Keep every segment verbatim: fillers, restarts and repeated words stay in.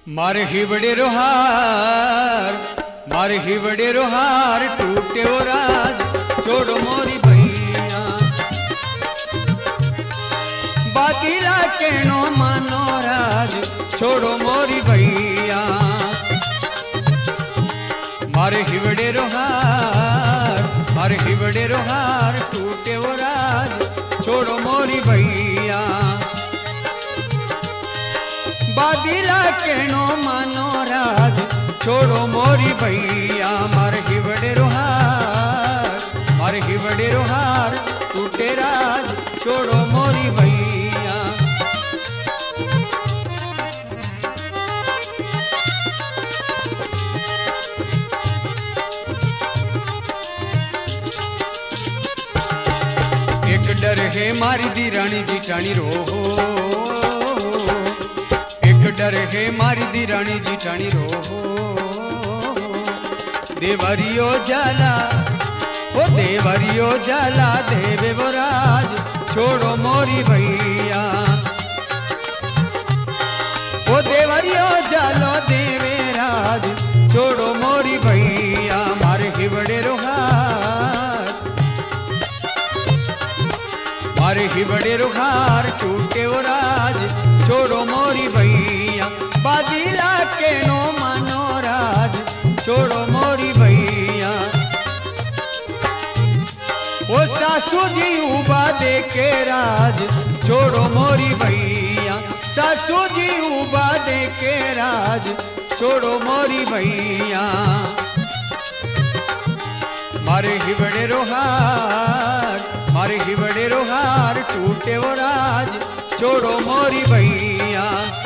मारे हिवड़े रोहार मारे हिवड़े रोहार टूटे वो राज छोड़ो मोरी भैया बातिला केनो मानो राज छोड़ो मोरी भैया मारे हिवड़े रोहार मारे हिवड़े रोहार टूटे वो राज छोड़ो मोरी भैया बादिला केनो मानो राज छोड़ो मोरी भैया मारे हिवड़े रोहार मारे हिवड़े रोहार टूटे राज छोड़ो मोरी भैया एक डर है मारी दी रानी जी टाणी रो डर है मारी दी रानी जीठानी रो देवरियो जाला ओ देवरियो जाला देवे वो राज छोड़ो मोरी भैया ओ देवरियो जालो देवे राज छोड़ो मोरी भैया मारे हिवड़े रोहार मारे हिवड़े रोहार टूटे वो राज छोड़ो मोरी भैया बादिला के नो मानो राज छोड़ो मोरी भैया ओ सासू जी उबा दे के राज छोड़ो मोरी भैया सासू जी उबा दे के राज छोड़ो मोरी भैया मारे हिवड़े रोहार मारे हिवड़े रोहार टूटे वो राज छोड़ो मोरी भैया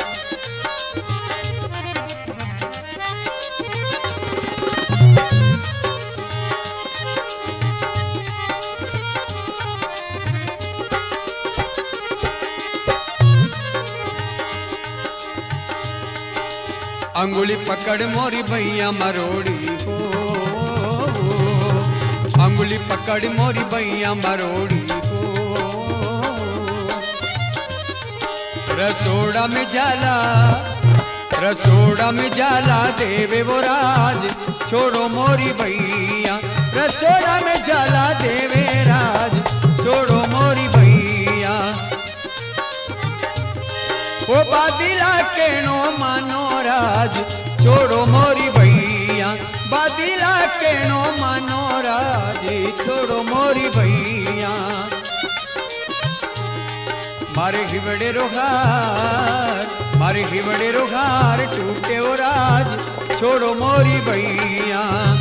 अंगुली पकड़ मोरी भैया मरोड़ी हो अंगुली पकड़ मोरी भैया मरोड़ी रसोड़ा में जाला रसोड़ा में जाला देवे वो राज छोड़ो मोरी भैया रसोड़ा में जाला देवे राज छोड़ो मोरी भैया वो बादिला के नो मानो राज छोड़ो मोरी भैया बादिला के नो मानो राज छोड़ो मोरी भैया मारे हिवड़े रोहार मारे हिवड़े रोहार टूटे वो राज छोड़ो मोरी भैया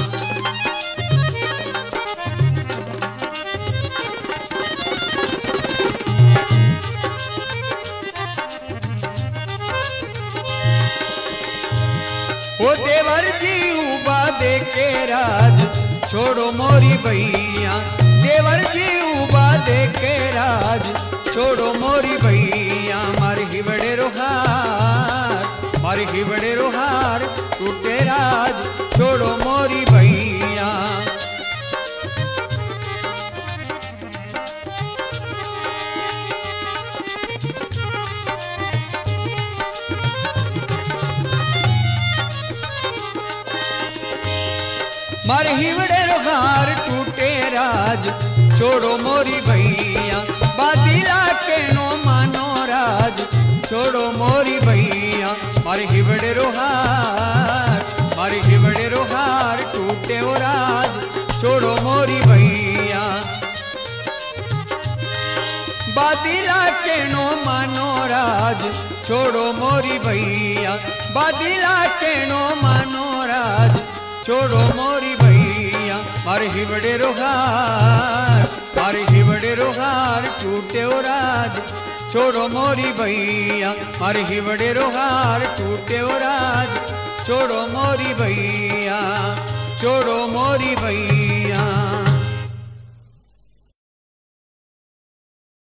वो देवर जी उबा दे के राज छोड़ो मोरी भैया देवर जी उबा दे के राज छोड़ो मोरी भैया मारे हिवड़े रोहार मारे हिवड़े रोहार टूटे राज छोड़ो मोरी भैया मारे हिवड़े रोहार टूटे राज छोड़ो मोरी भैया बादिला के नो मानो राज छोड़ो मोरी भैया मारे हिवड़े रोहार मारे हिवड़े रोहार टूटे वो राज छोड़ो मोरी भैया बादिला के नो मानो राज छोड़ो मोरी भैया बादिला के नो मानो राज छोड़ो मोरी भैया मारे हिवड़े रोहार मारे हिवड़े रोहार टूटे वो राज छोड़ो मोरी भैया मारे हिवड़े रोहार टूटे वो राज छोड़ो मोरी भैया छोड़ो मोरी भैया।